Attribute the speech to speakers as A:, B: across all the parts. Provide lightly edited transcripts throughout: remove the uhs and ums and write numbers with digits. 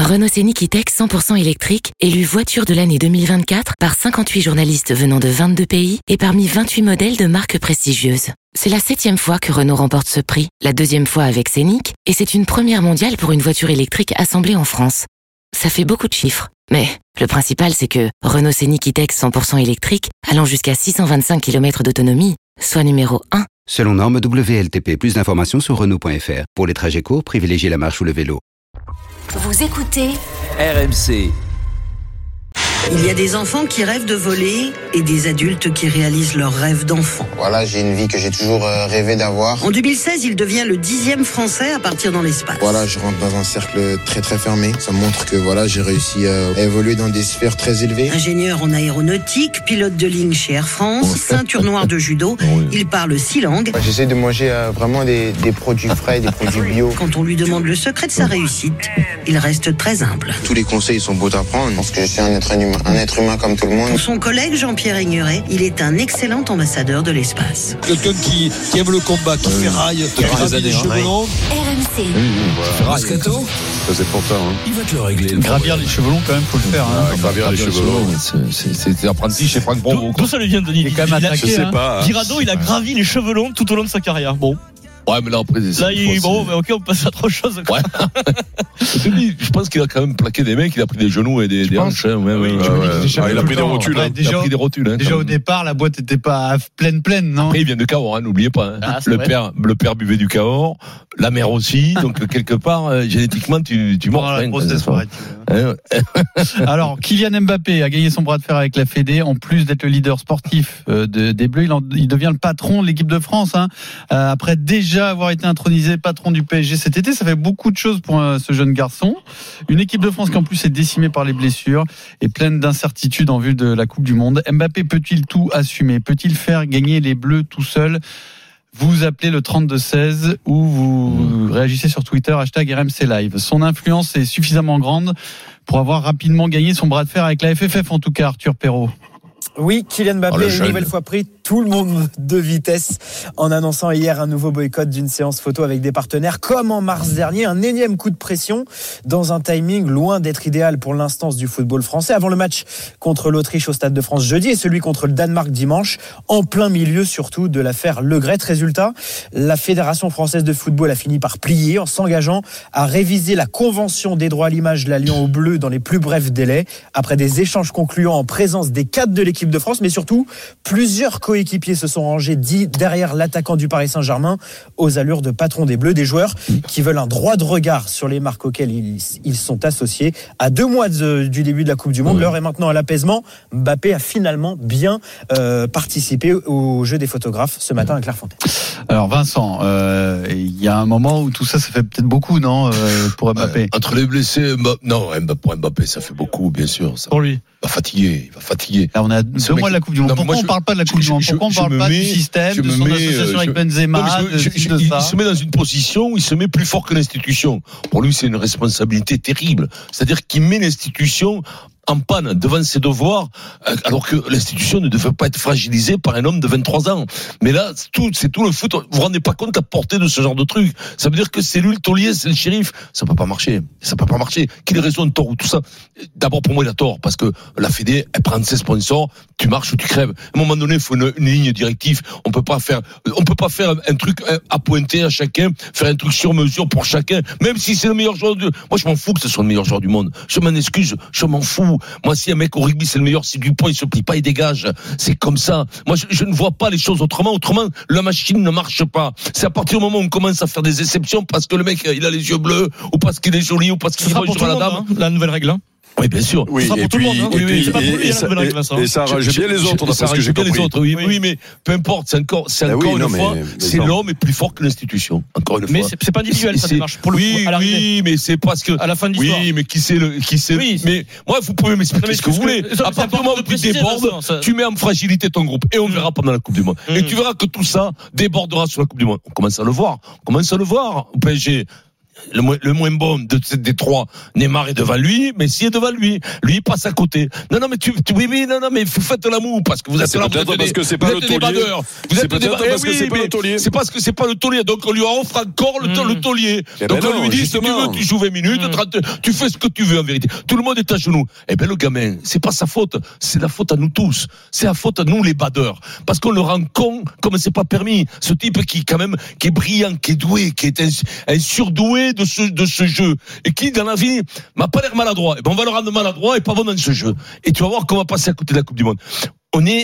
A: Renault Scénic E-Tech 100% électrique, élu voiture de l'année 2024 par 58 journalistes venant de 22 pays et parmi 28 modèles de marques prestigieuses. C'est la 7e fois que Renault remporte ce prix, la 2e fois avec Scénic, et c'est une première mondiale pour une voiture électrique assemblée en France. Ça fait beaucoup de chiffres, mais le principal c'est que Renault Scénic E-Tech 100% électrique, allant jusqu'à 625 km d'autonomie, soit numéro 1.
B: Selon norme WLTP, plus d'informations sur Renault.fr. Pour les trajets courts, privilégiez la marche ou le vélo.
C: Vous écoutez
D: RMC.
E: Il y a des enfants qui rêvent de voler et des adultes qui réalisent leurs rêves d'enfant.
F: Voilà, j'ai une vie que j'ai toujours rêvé d'avoir.
E: En 2016, il devient le 10e Français à partir dans l'espace.
F: Voilà, je rentre dans un cercle très très fermé. Ça montre que voilà, j'ai réussi à évoluer dans des sphères très élevées.
E: Ingénieur en aéronautique, pilote de ligne chez Air France, ceinture noire de judo, il parle 6 langues.
F: J'essaie de manger vraiment des produits frais, des produits bio.
E: Quand on lui demande le secret de sa réussite, il reste très humble.
F: Tous les conseils sont beaux à prendre parce que je suis un être humain comme tout le monde.
E: Pour son collègue Jean-Pierre Aignerey, il est un excellent ambassadeur de l'espace.
G: Quelqu'un qui aime le combat, qui ferraille, qui gravit les cheveux longs.
C: RMC.
G: Moscato,
H: c'est pour ça.
G: il va te le régler.
I: Gravir les cheveux longs, quand même, faut le faire.
H: Gravir les cheveux longs.
G: C'est apprenti chez Franck Bravo.
I: D'où ça lui vient, Denis? Il est quand même attaqué.
H: Je sais pas.
I: Girado, il a gravi les cheveux longs tout au long de sa carrière. Bon.
H: Ouais, mais là, après,
I: Ok, on passe à autre chose.
H: Ouais. Je pense qu'il a quand même plaqué des mecs, il a pris des genoux et des hanches. Il a pris des rotules.
I: Déjà au départ, la boîte n'était pas pleine, non?
H: Après, il vient de Cahors, n'oubliez pas. Le père buvait du Cahors, la mère aussi, donc quelque part, génétiquement, tu mords.
I: Alors, Kylian Mbappé a gagné son bras de fer avec la Fédé. En plus d'être le leader sportif des Bleus, il devient le patron de l'équipe de France. Après déjà avoir été intronisé patron du PSG cet été, ça fait beaucoup de choses pour ce jeune garçon. Une équipe de France qui en plus est décimée par les blessures et pleine d'incertitudes en vue de la Coupe du Monde. Mbappé peut-il tout assumer? Peut-il faire gagner les Bleus tout seul? Vous appelez le 32-16 ou vous réagissez sur Twitter, #RMC Live. Son influence est suffisamment grande pour avoir rapidement gagné son bras de fer avec la FFF, en tout cas, Arthur Perrault.
J: Oui, Kylian Mbappé a une nouvelle fois pris tout le monde de vitesse en annonçant hier un nouveau boycott d'une séance photo avec des partenaires comme en mars dernier. Un énième coup de pression dans un timing loin d'être idéal pour l'instance du football français. Avant le match contre l'Autriche au Stade de France jeudi et celui contre le Danemark dimanche, en plein milieu surtout de l'affaire Le Gret. Résultat, la Fédération française de football a fini par plier en s'engageant à réviser la convention des droits à l'image de la Lion au bleu dans les plus brefs délais. Après des échanges concluants en présence des cadres de l'équipe de France, mais surtout plusieurs coéquipiers se sont rangés derrière l'attaquant du Paris Saint-Germain aux allures de patron des Bleus, des joueurs qui veulent un droit de regard sur les marques auxquelles ils sont associés. À 2 mois du début de la Coupe du Monde, l'heure est maintenant à l'apaisement. Mbappé a finalement bien participé au jeu des photographes ce matin à Clairefontaine.
I: Alors Vincent, il y a un moment où tout ça fait peut-être beaucoup, non, pour Mbappé?
H: Entre les blessés, pour Mbappé, ça fait beaucoup, bien sûr. Ça.
I: Pour lui.
H: Il va fatiguer.
I: Là, on a 2 mois de la Coupe du Monde. Pourquoi on ne parle pas de la Coupe du Monde? Pourquoi on ne parle pas du système, de son association avec Benzema, de ça?
H: Il se met dans une position où il se met plus fort que l'institution. Pour lui, c'est une responsabilité terrible. C'est-à-dire qu'il met l'institution en panne devant ses devoirs, alors que l'institution ne devait pas être fragilisée par un homme de 23 ans. Mais là, c'est tout le foot. Vous vous rendez pas compte de la portée de ce genre de truc. Ça veut dire que c'est lui le taulier, c'est le shérif. Ça peut pas marcher. Qu'il ait raison, tort ou tout ça. D'abord, pour moi, il a tort, parce que la Fédé, elle prend ses sponsors, tu marches ou tu crèves. À un moment donné, il faut une ligne directive. On peut pas faire un truc à pointer à chacun, faire un truc sur mesure pour chacun, même si c'est le meilleur joueur du monde. Moi, je m'en fous que ce soit le meilleur joueur du monde. Je m'en excuse, je m'en fous. Moi, si un mec au rugby c'est le meilleur, si Dupont il se plie pas, il dégage. C'est comme ça. Moi, je ne vois pas les choses autrement. Autrement, la machine ne marche pas. C'est à partir du moment où on commence à faire des exceptions parce que le mec il a les yeux bleus ou parce qu'il est joli ou parce qu'il est sur la dame.
I: La nouvelle règle.
H: Oui, bien sûr.
I: Oui, et puis,
H: et ça rajoute bien les autres. Ça rajoute bien les autres. Oui, mais peu importe. C'est encore une fois, c'est l'homme est plus fort que l'institution. Encore une fois.
I: Mais c'est pas individuel, ça démarche pour le coup.
H: Oui, mais c'est parce que
I: à la fin de l'histoire.
H: Oui, mais qui c'est mais moi, vous pouvez m'expliquer ce que vous voulez. À partir du moment où tu débordes, tu mets en fragilité ton groupe et on verra pendant la Coupe du Monde. Et tu verras que tout ça débordera sur la Coupe du Monde. On commence à le voir. Au PSG. le moins bon des trois, Neymar est devant lui, Messi est devant lui. Lui, il passe à côté. Non, mais mais faites l'amour, parce que vous êtes là,
D: parce que c'est pas le taulier.
H: Vous êtes des badeurs.
D: Parce que c'est pas le taulier.
H: C'est parce que c'est pas le taulier. Donc, on lui offre encore le taulier. Donc, on lui dit, si tu veux, tu joues 20 minutes, 30, tu fais ce que tu veux, en vérité. Tout le monde est à genoux. Eh ben, le gamin, c'est pas sa faute. C'est la faute à nous tous. C'est la faute à nous, les badeurs. Parce qu'on le rend con, comme c'est pas permis. Ce type qui est brillant, qui est doué, qui est un surdoué de ce jeu. Et qui, dans la vie, m'a pas l'air maladroit. Eh ben, on va le rendre maladroit et pas bon dans ce jeu. Et tu vas voir qu'on va passer à côté de la Coupe du Monde. On est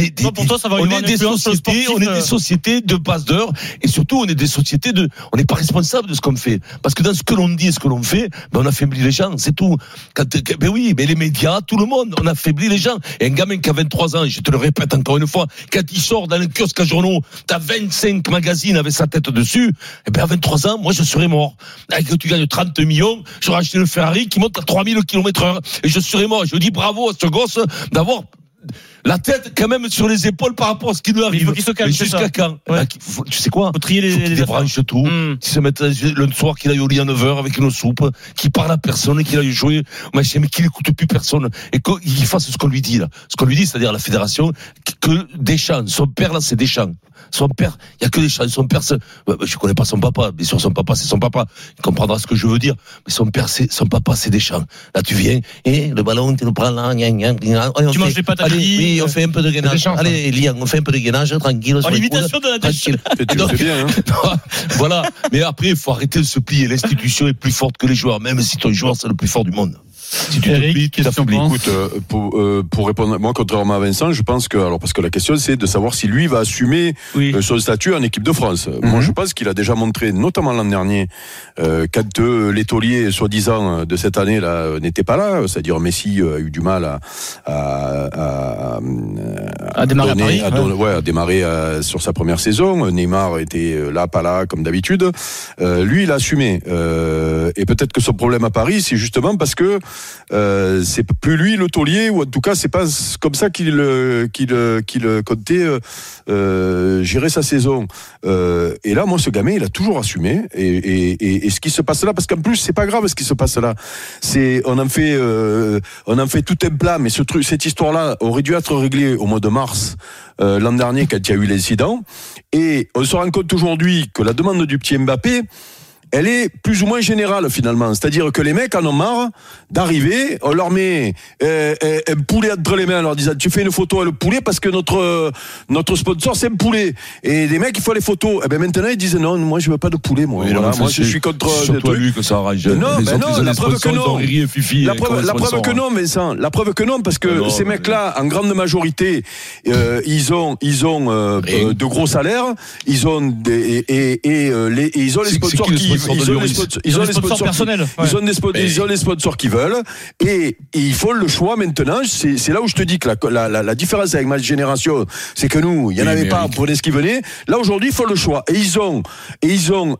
H: des sociétés de passeurs et surtout on est des sociétés on n'est pas responsable de ce qu'on fait, parce que dans ce que l'on dit et ce que l'on fait, on affaiblit les gens, c'est tout. Mais les médias, tout le monde, on affaiblit les gens. Et un gamin qui a 23 ans, je te le répète encore une fois, quand il sort dans un kiosque à journaux, t'as 25 magazines avec sa tête dessus, et ben à 23 ans, moi je serais mort. Que tu gagnes 30 millions, j'aurais acheté le Ferrari qui monte à 3000 km/h et je serais mort. Je dis bravo à ce gosse d'avoir la tête quand même sur les épaules par rapport à ce qui nous arrive.
K: Il faut qu'il se calme.
H: Jusqu'à quand? Ouais. Tu sais quoi?
K: Faut trier les
H: débranche tout. Qu'il se mette le soir, qu'il aille au lit à 9h avec une soupe, qu'il parle à personne et qu'il aille jouer, mais qu'il écoute plus personne. Et qu'il fasse ce qu'on lui dit, là. Ce qu'on lui dit, c'est-à-dire la fédération, que Deschamps, son père, là, c'est Deschamps. Son père, il y a que Deschamps. Son père, je connais pas son papa. Bien sûr, son papa, c'est son papa. Il comprendra ce que je veux dire. Mais son papa, c'est Deschamps. Là, tu viens, et le ballon, tu le prends là,
K: tu manges des patates.
H: Oui, on fait un peu de gainage. Allez, Lian, on fait un peu de gainage, tranquille.
K: L'imitation de la
D: tranquille. Tu le fais bien, hein.
H: Voilà. Mais après, il faut arrêter de se plier. L'institution est plus forte que les joueurs, même si ton joueur, c'est le plus fort du monde.
I: Si tu te plies, tu t'affaiblis.
D: Écoute, pour répondre, moi, contrairement à Vincent, je pense que, parce que la question, c'est de savoir si lui va assumer son statut en équipe de France. Moi, je pense qu'il a déjà montré, notamment l'an dernier, quand les tauliers, soi-disant, de cette année, là, n'étaient pas là, c'est-à-dire Messi a eu du mal à
K: démarrer à Paris.
D: À démarrer sur sa première saison. Neymar était là, pas là, comme d'habitude. Lui, il a assumé. Et peut-être que son problème à Paris, c'est justement parce que c'est plus lui le taulier, ou en tout cas c'est pas comme ça qu'il comptait gérer sa saison. Et là, moi, ce gamin, il a toujours assumé. Et ce qui se passe là, parce qu'en plus c'est pas grave ce qui se passe là. On en fait tout un plat, mais cette histoire-là aurait dû être réglée au mois de mars l'an dernier quand il y a eu l'incident. Et on se rend compte aujourd'hui que la demande du petit Mbappé, elle est plus ou moins générale finalement. C'est-à-dire que les mecs en ont marre d'arriver, on leur met un poulet entre les mains en leur disant tu fais une photo avec le poulet parce que notre sponsor c'est un poulet. Et les mecs, il faut les photos. Et ben maintenant ils disent non, moi je veux pas de poulet moi.
H: Oui,
D: voilà, moi je suis contre
H: c'est surtout lui que ça arrange.
D: Non, la preuve que non. La preuve que non, Vincent. La preuve que non, parce que ces mecs-là, en grande majorité, ils ont de gros salaires, ils ont ils ont les sponsors qui ils ont les sponsors personnels. Ils ont les sponsors qui veulent, et ils font le choix maintenant. C'est là où je te dis que la différence avec ma génération, c'est que nous, il y en avait pas, on prenait ce qui venait. Là aujourd'hui, ils font le choix, et ils ont et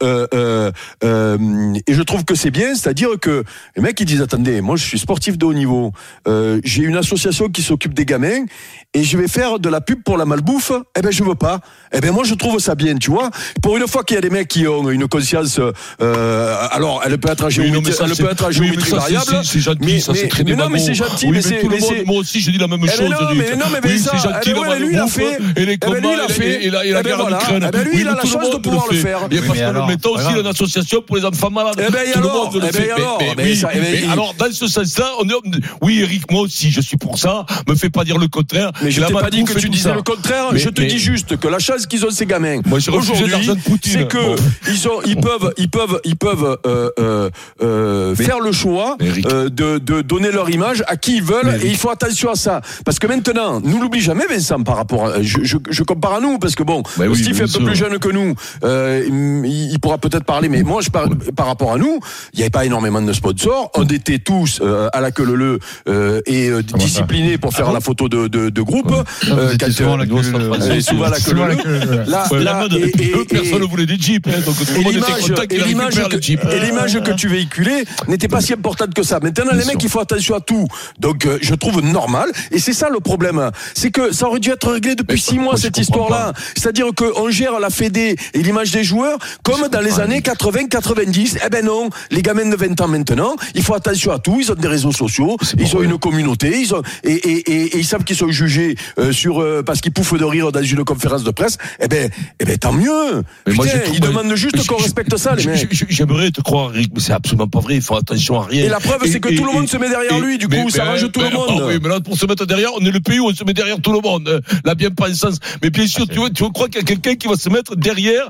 D: je trouve que c'est bien, c'est-à-dire que les mecs ils disent attendez, moi je suis sportif de haut niveau, j'ai une association qui s'occupe des gamins et je vais faire de la pub pour la malbouffe. Eh ben je veux pas. Eh ben moi je trouve ça bien, tu vois. Pour une fois qu'il y a des mecs qui ont une conscience, alors elle peut être à géométrie, variable.
H: C'est gentil, ça c'est très démagogue.
D: Non mais c'est gentil,
H: mais c'est moi aussi je dis la même chose.
D: Oui, c'est gentil,
H: lui il a fait, et les combats et la guerre en Ukraine.
D: Lui il a la chance de pouvoir le faire.
H: Et parce que nous mettons aussi une association pour les enfants malades.
D: Eh ben alors,
H: alors dans ce sens-là, oui Eric, moi aussi je suis pour ça. Me fais pas dire le contraire.
D: Mais je t'ai pas dit que tu disais le contraire. Je te dis juste que la chance qu'ils ont ces gamins aujourd'hui, c'est que ils peuvent faire le choix de donner leur image à qui ils veulent, et il faut attention à ça, parce que maintenant, nous l'oublie jamais Vincent, par rapport à, je compare à nous, parce que bon, Steve est un peu plus jeune que nous, il pourra peut-être parler, mais moi je parle par rapport à nous, il n'y avait pas énormément de sponsors, on était tous à la queue leu et disciplinés pour faire la photo de groupe,
I: souvent la queue
D: leu.
H: Personne ne voulait des jeeps, donc tout le monde était content qu'il
D: l'image que tu véhiculais n'était pas si importante que ça. Maintenant, les mecs, il faut attention à tout. Donc, je trouve normal. Et c'est ça le problème. C'est que ça aurait dû être réglé depuis 6 mois, cette histoire-là. C'est-à-dire qu'on gère la Fédé et l'image des joueurs comme dans les années 80-90. Eh ben non, les gamins de 20 ans maintenant, il faut attention à tout. Ils ont des réseaux sociaux, ils ont une communauté, et ils savent qu'ils sont jugés parce qu'ils pouffent de rire dans une conférence de presse. Eh ben tant mieux. Putain, ils demandent juste qu'on respecte ça, les mecs.
H: J'aimerais te croire, Eric, mais c'est absolument pas vrai. Il faut attention à rien.
D: Et la preuve, c'est que tout le monde se met derrière lui. Du coup, ça arrange tout le monde.
H: Oui, mais là, pour se mettre derrière, on est le pays où on se met derrière tout le monde. La bien-pensance. Mais bien sûr, tu crois qu'il y a quelqu'un qui va se mettre derrière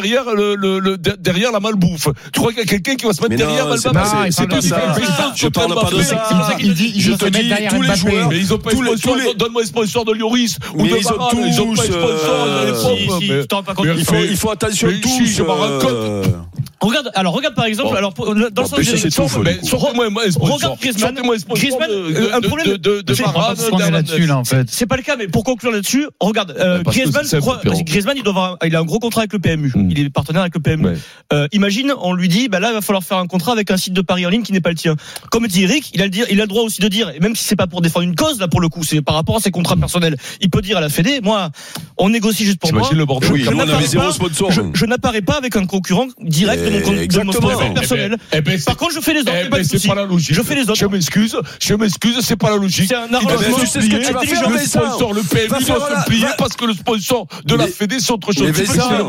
H: la malbouffe. Tu crois qu'il y a quelqu'un qui va se mettre derrière Mbappé?
D: C'est pas ça. Je parle pas de ça.
L: Je te dis, tous les joueurs.
H: Mais ils ont pas de sponsor. Donne-moi les sponsors de Lloris ou de Varane. Ils ont pas de sponsor.
D: Il faut attention tous.
H: Je m'en rends compte.
K: Regarde par exemple, dans le sens regarde Griezmann, un problème
H: de Varane
I: là-dessus là en fait.
K: C'est pas le cas, mais pour conclure là-dessus, regarde Griezmann, il a un gros contrat avec le PMU. Il est partenaire avec le PMU. Imagine, on lui dit, là il va falloir faire un contrat avec un site de paris en ligne qui n'est pas le tien. Comme dit Eric, il a le droit aussi de dire, et même si c'est pas pour défendre une cause là pour le coup, c'est par rapport à ses contrats personnels, il peut dire à la Fédé, moi on négocie juste pour moi. Je n'apparais pas avec un concurrent direct de mon sponsor personnel. Par contre, je fais les autres.
H: C'est pas la logique.
K: Je fais les autres.
H: Je m'excuse, c'est pas la logique.
K: C'est un arrangement.
D: Tu sais ce que tu vas faire,
H: le sponsor, le PMU doit se plier parce que le sponsor de la Fédé c'est autre chose.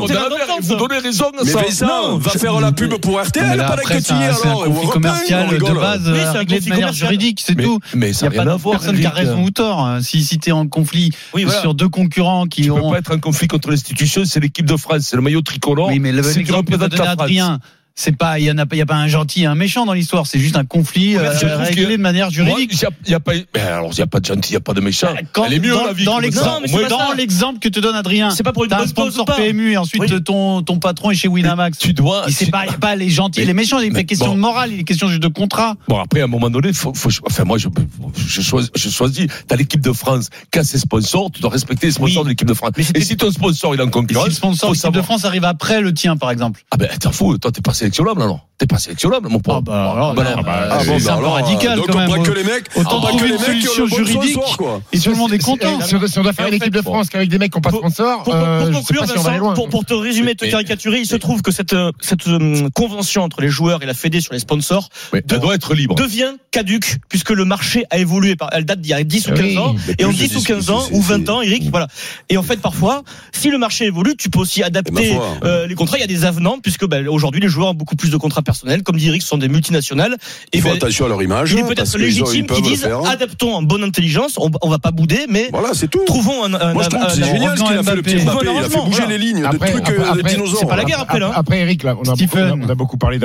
H: Vous donnez raison à ça.
D: Mais Vincent va faire la pub pour RTL, pas la quotidien alors.
I: C'est un conflit commercial de base, réglé de manière juridique, c'est tout.
H: Mais ça n'a rien à voir.
I: Personne qui a raison ou tort. Si t'es en conflit sur deux concurrents qui ont.
H: Tu peux pas être en conflit contre l'institution, c'est l'équipe de France, c'est le maillot tricolore.
I: Oui, mais l'exemple que va donner Adrien, c'est pas, il y a pas un gentil et un méchant dans l'histoire, c'est juste un conflit réglé de manière juridique.
H: Il y a pas de gentil, il y a pas de méchant. Elle est mieux la vie.
I: Dans l'exemple que te donne Adrien,
K: c'est pas pour une
I: bonne sponsor PMU et ensuite ton patron est chez Winamax.
H: Tu dois.
I: C'est pas, il y a pas les gentils et les méchants, il y a question de morale, il est question juste de contrat.
H: Bon, après, à un moment donné, moi, je choisis, t'as l'équipe de France qui a ses sponsors, tu dois respecter les sponsors de l'équipe de France. Et si ton sponsor, il est en concurrence.
I: Si le sponsor de l'équipe de France arrive après le tien, par exemple.
H: Ah t'en fous, toi, t'es pas sélectionnable, alors. T'es pas sélectionnable, mon pauvre.
I: C'est un peu radical,
D: donc
I: quand même.
D: Donc, on voit que les mecs,
I: autant trouver une solution juridique, et tout le monde est content.
L: Si on doit faire une équipe de France qu'avec des mecs qui n'ont pas de sponsor,
K: pour conclure, pour te résumer, te caricaturer, il se trouve que cette convention entre les joueurs et la Fédé sur les sponsors
H: doit être libre.
K: Devient caduque, puisque le marché a évolué. Elle date d'il y a 10 ou 15 ans. Et en 10 ou 15 ans, ou 20 ans, Eric, voilà. Et en fait, parfois, si le marché évolue, tu peux aussi adapter les contrats. Il y a des avenants, puisque aujourd'hui, les joueurs ont beaucoup plus de contrats personnels. Comme dit Eric, ce sont des multinationales.
D: Il faut attention à leur image.
K: Il est peut-être légitime qu'ils disent adaptons en bonne intelligence. On va pas bouder, mais
D: voilà, c'est tout.
K: Trouvons un.
D: Moi, je trouve que c'est génial ce qu'il a fait le petit Mbappé. Il a fait bouger les lignes de trucs de dinosaures.
K: C'est pas la guerre après là.
L: Après, Eric, là, on a beaucoup parlé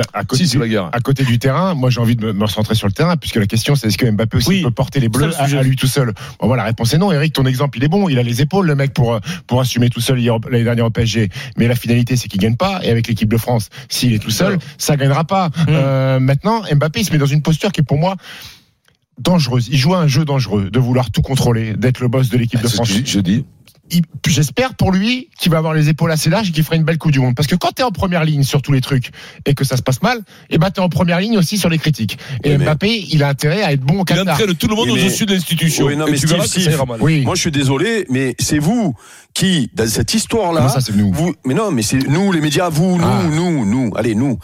L: à côté du terrain. Moi, j'ai envie de me recentrer sur le terrain, puisque la question, c'est est-ce que Mbappé aussi peut porter les bleus à lui tout seul. Bon, voilà, la réponse est non. Eric, ton exemple, il est bon. Il a les épaules, le mec, pour assumer tout seul l'année dernière au PSG. Mais la finalité, c'est qu'il gagne pas. Et avec l'équipe de France, s'il est tout seul, ça gagnera pas. Maintenant, Mbappé, il se met dans une posture qui est pour moi dangereuse. Il joue à un jeu dangereux de vouloir tout contrôler, d'être le boss de l'équipe de France.
H: Je dis.
L: J'espère pour lui qu'il va avoir les épaules assez larges et qu'il fera une belle Coupe du Monde. Parce que quand t'es en première ligne sur tous les trucs et que ça se passe mal, t'es en première ligne aussi sur les critiques. Et Mbappé, il a intérêt à être bon au Qatar.
H: Il entraîne tout le monde au-dessus de l'institution.
D: Oui, non, mais Steve, moi je suis désolé, mais c'est vous qui, dans cette histoire-là.
L: Comment ça, c'est nous?
D: Mais non, mais c'est nous, les médias, nous. Allez, nous.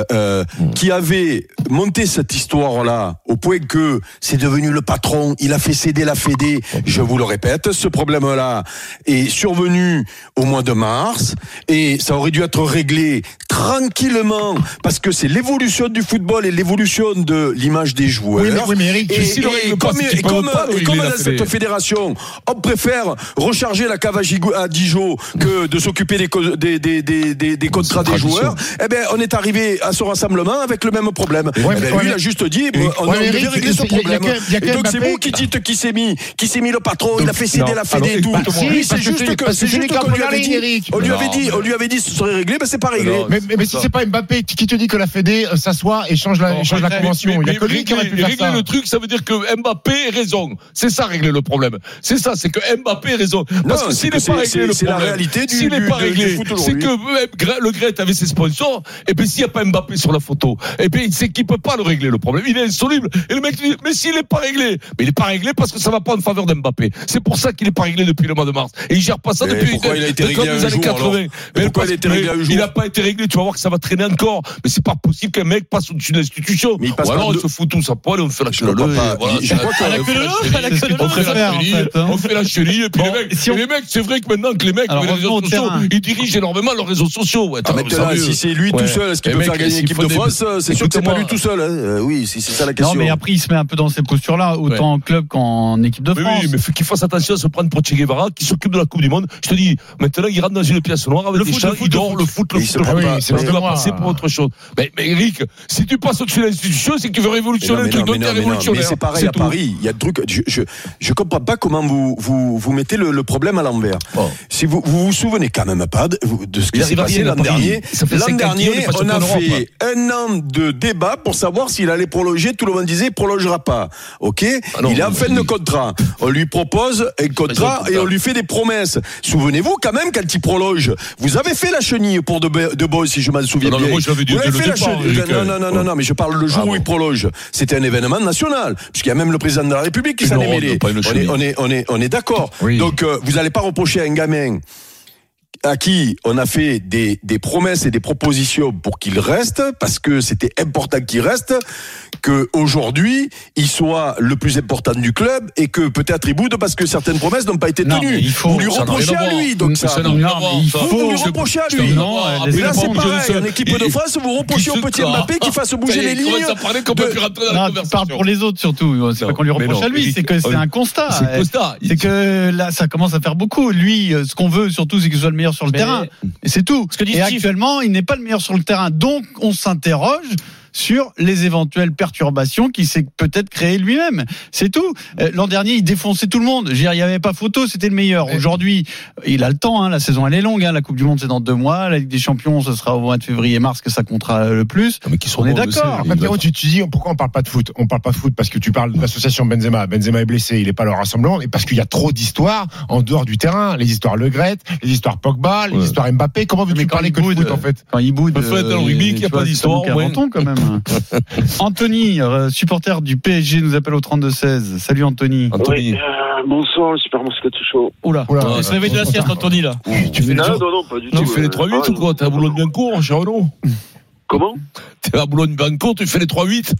D: Qui avez monté cette histoire-là au point que c'est devenu le patron, il a fait céder la Fédé. Je vous le répète, ce problème-là est survenu au mois de mars et ça aurait dû être réglé tranquillement parce que c'est l'évolution du football et l'évolution de l'image des joueurs.
L: Oui, mais Eric,
D: comme dans cette fédération, on préfère recharger la cave à Dijon que de s'occuper des contrats des joueurs. Eh ben, on est arrivé à ce rassemblement avec le même problème. Lui, il a juste dit, on devait régler ce problème. Et donc, c'est vous qui dites qui s'est mis le patron, il a fait céder la Fédé et tout. Oui, c'est juste qu'on lui avait dit ce serait réglé, mais c'est pas réglé.
L: Mais si c'est pas Mbappé qui te dit que la Fédé s'assoit et change la convention, il y a que lui qui aurait pu faire ça.
H: Régler le truc, ça veut dire que Mbappé ait raison. C'est ça régler le problème. C'est ça, c'est que Mbappé ait raison. Parce que s'il n'est pas réglé le problème, s'il n'est pas réglé, c'est que le Gret avait ses sponsors, et puis s'il n'y a pas Mbappé sur la photo, et puis c'est qu'il peut pas le régler le problème. Il est insoluble. Et le mec dit, mais s'il n'est pas réglé, mais il n'est pas réglé parce que ça va pas en faveur d'Mbappé. C'est pour ça qu'il n'est pas réglé depuis le mois de mars. Et il gère pas ça depuis les années 80. Mais pourquoi il a été réglé un jour? Il n'a pas été réglé. Tu vas voir que ça va traîner encore. Mais c'est pas possible qu'un mec passe au-dessus de l'institution. Ou alors il se fout tous à poil et on fait la chenille. On fait la chenille. Et puis les mecs, c'est vrai que maintenant que les mecs, les réseaux sociaux, ils dirigent énormément leurs réseaux sociaux.
D: Si c'est lui tout seul, est-ce qu'il peut faire gagner l'équipe de France? C'est sûr que c'est pas lui tout seul. Oui, c'est ça la question.
I: Non, mais après, il se met un peu dans ces postures-là, autant en club qu'en équipe de France.
H: Oui, mais qu'il fasse attention à se prendre pour Che Guevara, qui s'occupe de la Coupe du Monde. Je te dis, maintenant, il rentre dans une pièce noire avec des chats, il dort, le foot. Ça va passer pour autre chose. Mais Eric, si tu passes au-dessus de l'institution, c'est que tu veux révolutionner le truc. Donc, tu es révolutionnaire.
D: Mais c'est pareil à Paris. Il y a des trucs. Je comprends pas comment vous mettez le problème à l'envers. Si vous vous souvenez quand même pas de ce qui s'est passé l'an dernier. L'an dernier, on a fait un an de débat pour savoir s'il allait prolonger. Tout le monde disait, il prolongera pas. Ok? Il est en fin de contrat. On lui propose un contrat et on lui fait des promesses. Souvenez-vous quand même quand il prolonge. Vous avez fait la chenille pour de Bois, si je m'en souviens bien.
H: Moi, je l'avais dit,
D: vous avez fait la chenille. Non, mais je parle le jour où il prolonge. C'était un événement national, puisqu'il y a même le président de la République qui s'en est mêlé. On est d'accord. Donc, vous n'allez pas reprocher à un gamin à qui on a fait des promesses et des propositions pour qu'il reste, parce que c'était important qu'il reste, que aujourd'hui il soit le plus important du club et que peut-être il boude parce que certaines promesses n'ont pas été tenues. Vous lui reprochez à lui, donc ça. Vous lui reprochez à lui. Et là c'est pareil, en équipe de France, vous reprochez au petit Mbappé qui fasse bouger les lignes.
I: Tu parles pour les autres surtout. C'est pas qu'on lui reproche à lui, c'est que c'est un constat. C'est que là ça commence à faire beaucoup. Lui, ce qu'on veut surtout, c'est qu'il soit le meilleur sur le terrain. Et c'est tout. Et actuellement, il n'est pas le meilleur sur le terrain. Donc, on s'interroge sur les éventuelles perturbations qu'il s'est peut-être créées lui-même. C'est tout. L'an dernier, il défonçait tout le monde. Je veux dire, il n'y avait pas photo, c'était le meilleur. Aujourd'hui, il a le temps. La saison, elle est longue. La Coupe du Monde, c'est dans 2 mois. La Ligue des Champions, ce sera au mois de février-mars que ça comptera le plus. On est d'accord.
L: Pierrot, tu dis pourquoi on parle pas de foot? On parle pas de foot parce que tu parles de l'association Benzema. Benzema est blessé, il est pas leur rassemblement, et parce qu'il y a trop d'histoires en dehors du terrain. Les histoires Le Gret, les histoires Pogba, les histoires Mbappé. Comment veux-tu parler que de foot en fait?
I: Quand il boude,
H: dans le rugby, il n'y a pas d'histoire.
I: Quand même. Anthony, supporter du PSG, nous appelle au 32-16. Salut Anthony.
M: Oui, bonsoir, le Super Moscato Show.
I: Oula.
K: Il se réveille de la sieste, Anthony, là.
M: Non, pas du tout.
H: Tu fais les 3-8 ou quoi? T'es à Boulogne-Billancourt, cher Renaud?
M: Comment?
H: T'es à Boulogne-Billancourt, tu fais les 3-8?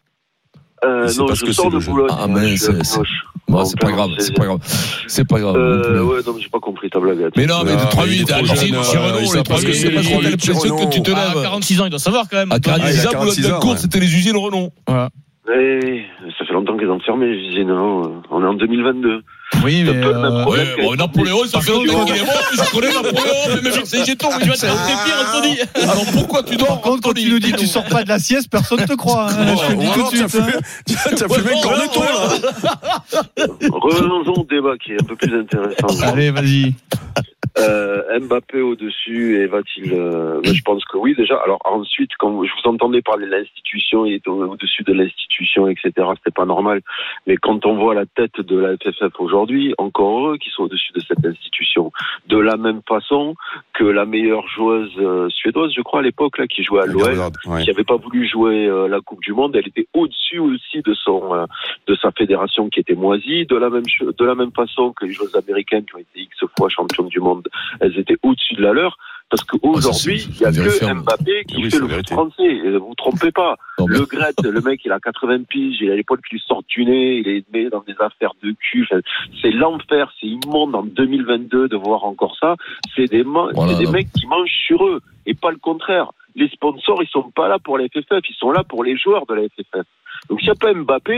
M: Non, je sors de Boulogne.
H: Ah, mais c'est pas grave, c'est pas grave.
M: Ouais, non, mais j'ai pas compris ta blague.
H: Mais non, mais de 3-8, chez Renault, les 3-8, c'est parce que t'as l'impression que tu te lèves.
K: À 46 ans, il doit savoir quand même.
H: À 46 ans, Boulogne-Billancourt, c'était les usines Renault.
M: Oui, ça fait longtemps qu'ils ont fermé les usines. On est en 2022.
I: Oui, mais
H: Napoléon, ça fait longtemps qu'il est mort. Je connais Napoléon, mais c'est jetons. Tu vas te faire pire, Anthony. Alors pourquoi tu dors?
I: Par contre, quand tu nous dis que tu sors pas de la sieste, personne te croit. Je te le dis tout de suite.
D: T'as fumé le corneton, là.
M: Revenons au débat qui est un peu plus intéressant.
I: Allez, vas-y.
M: Mbappé au-dessus, et va-t-il je pense que oui, déjà. Alors ensuite, quand je vous entendais parler de l'institution, il est au-dessus de l'institution, etc. C'était pas normal. Mais quand on voit la tête de la FFF aujourd'hui, encore heureux qu'ils sont au-dessus de cette institution. De la même façon que la meilleure joueuse suédoise, je crois à l'époque là, qui jouait à l'OL, qui n'avait pas voulu jouer la Coupe du Monde, elle était au-dessus aussi de sa fédération qui était moisie. De la même façon que les joueuses américaines qui ont été X fois championnes du monde, elles étaient au-dessus de la leur. Parce qu'aujourd'hui, il n'y a que Mbappé qui fait le foot français. Et vous trompez pas. Le Gret, le mec, il a 80 piges, il a l'épaule qui lui sort du nez, il est mis dans des affaires de cul. Enfin, c'est l'enfer, c'est immonde en 2022 de voir encore ça. C'est des mecs qui mangent sur eux et pas le contraire. Les sponsors, ils sont pas là pour la FFF, ils sont là pour les joueurs de la FFF. Donc s'il n'y a pas Mbappé,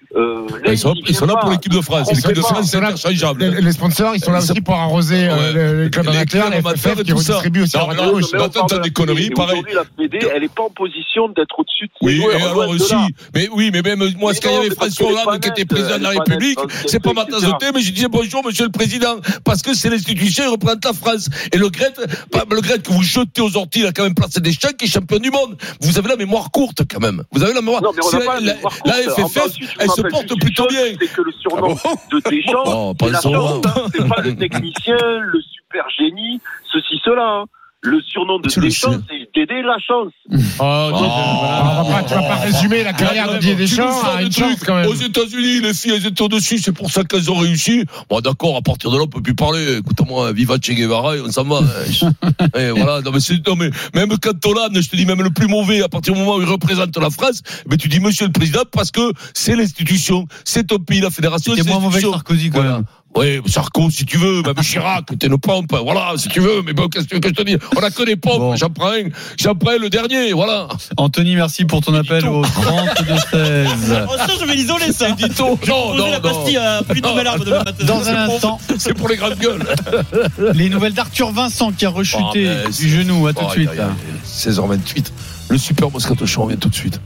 H: Ils sont là pour l'équipe de France. L'équipe de France, c'est interchangeable.
L: Les sponsors, ils sont là aussi pour arroser les clubs amateurs, les FF qui redistribuent aussi.
H: T'as des conneries, pareil.
M: Aujourd'hui, la Fédé, elle n'est pas en position d'être au-dessus de ses
H: joueurs. Oui, alors aussi. Mais même moi, ce qu'il y avait François Hollande qui était président de la République, c'est pas ma tasse de thé, mais je disais bonjour, monsieur le président, parce que c'est l'institution, il représente la France. Et le Gret que vous jetez aux orties, il a quand même placé des champs qui est champion du monde. Vous avez la mémoire courte, quand même. Vous avez la mémoire.
M: Non, mais on n'a pas la mémoire courte.
H: La FFF, elle se porte plutôt bien.
M: C'est que le surnom de Deschamps, c'est la chance, c'est pas le technicien, le super génie, ceci, cela. Le surnom de Deschamps, c'est Dédé la chance.
L: Tu vas pas résumer la carrière de Didier Deschamps à une chance quand même.
H: Aux États-Unis, les filles, elles étaient au-dessus, c'est pour ça qu'elles ont réussi. Bon, d'accord, à partir de là, on peut plus parler. Écoute-moi, viva Che Guevara, on s'en va. Et voilà, non, mais même quand Hollande, je te dis, même le plus mauvais, à partir du moment où il représente la France, mais tu dis monsieur le président parce que c'est l'institution, c'est ton pays, la fédération.
I: C'est moins mauvais que Sarkozy, quand même.
H: Oui, Sarko, si tu veux, même Chirac, t'es une pompe, voilà, si tu veux, mais bon, qu'est-ce que je te dis? On a que des pompes, bon. J'en prends le dernier, voilà.
I: Anthony, merci pour ton appel au 32-16.
K: Oh, ça, je vais l'isoler, ça.
H: Non,
K: la pastille à plus de Malarme demain matin.
I: Dans un instant.
H: C'est pour les grandes gueules.
I: Les nouvelles d'Arthur Vincent qui a rechuté du genou, à tout de suite.
H: 16h28. Le Super Moscato Show, on vient tout de suite.